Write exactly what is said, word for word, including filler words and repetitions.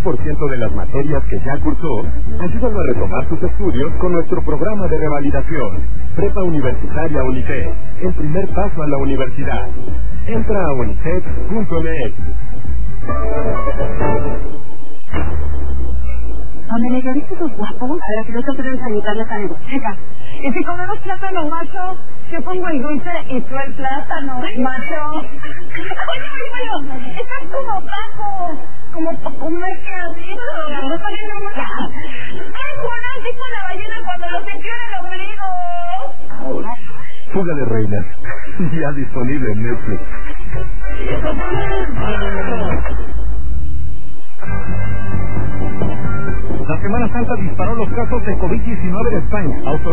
por ciento de las materias que ya cursó, ayúdalo a retomar sus estudios con nuestro programa de revalidación. Prepa Universitaria UNICEF, el primer paso a la universidad. Entra a unicef punto m x. Donde ¿ya viste tus guapos? A ver, que no te atreves a invitarles a mi chica. Y si comemos plátano macho, yo pongo el dulce y tú el plátano macho. Bueno, estás como Paco, como Paco Mercadito. No saliendo mucho. ¡Ay, Juan, dijo la ballena cuando lo sintió en el ombligo! Fuga de reinas, ya disponible en Netflix. La Semana Santa disparó los casos de COVID diecinueve en España.